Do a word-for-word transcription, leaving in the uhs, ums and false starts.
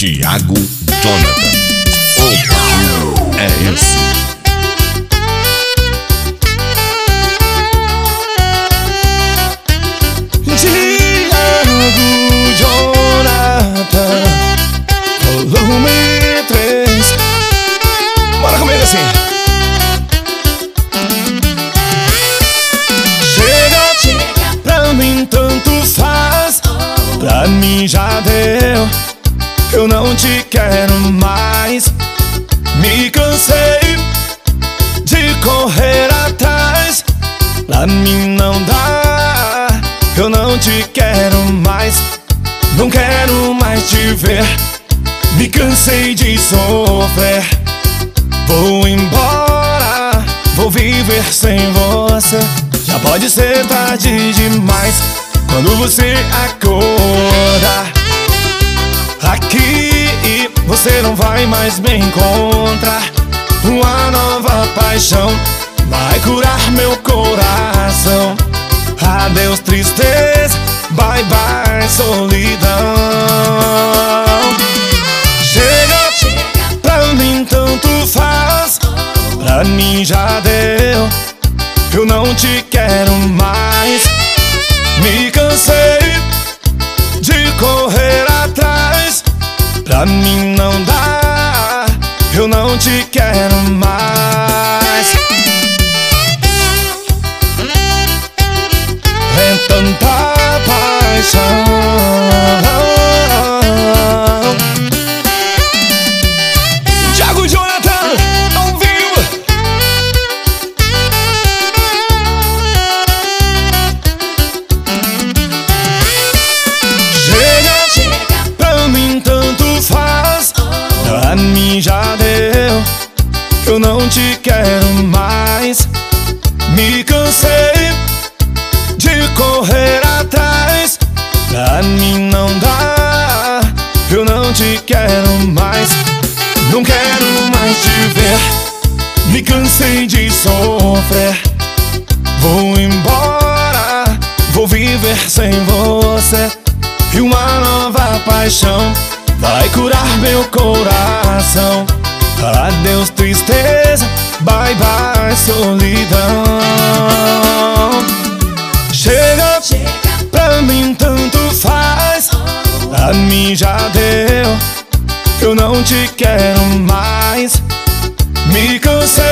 Thiago Jonathan. O barulho é esse. Jonathan, volume três. Bora comigo assim. Chega, chega, pra mim tanto faz. Pra mim já deu, eu não te quero mais. Me cansei de correr atrás. Pra mim não dá, eu não te quero mais. Não quero mais te ver, me cansei de sofrer. Vou embora, vou viver sem você. Já pode ser tarde demais quando você acordar. Aqui você não vai mais me encontrar. Uma nova paixão vai curar meu coração. Adeus tristeza, bye bye solidão. Chega, chega, pra mim tanto faz. Pra mim já deu, eu não te quero mais. Me cansei de correr atrás. Pra mim não dá, eu não te quero mais. É tanta paixão. Thiago Jonathan, ao vivo. Chega, chega, pra mim tanto faz. Pra mim já deu, eu não te quero mais. Me cansei de correr atrás. Pra mim não dá, eu não te quero mais. Não quero mais te ver, me cansei de sofrer. Vou embora, vou viver sem você. E uma nova paixão vai curar meu coração. Adeus tristeza, bye bye solidão. Chega, chega, pra mim tanto faz. Pra mim já deu, eu não te quero mais. Me cansei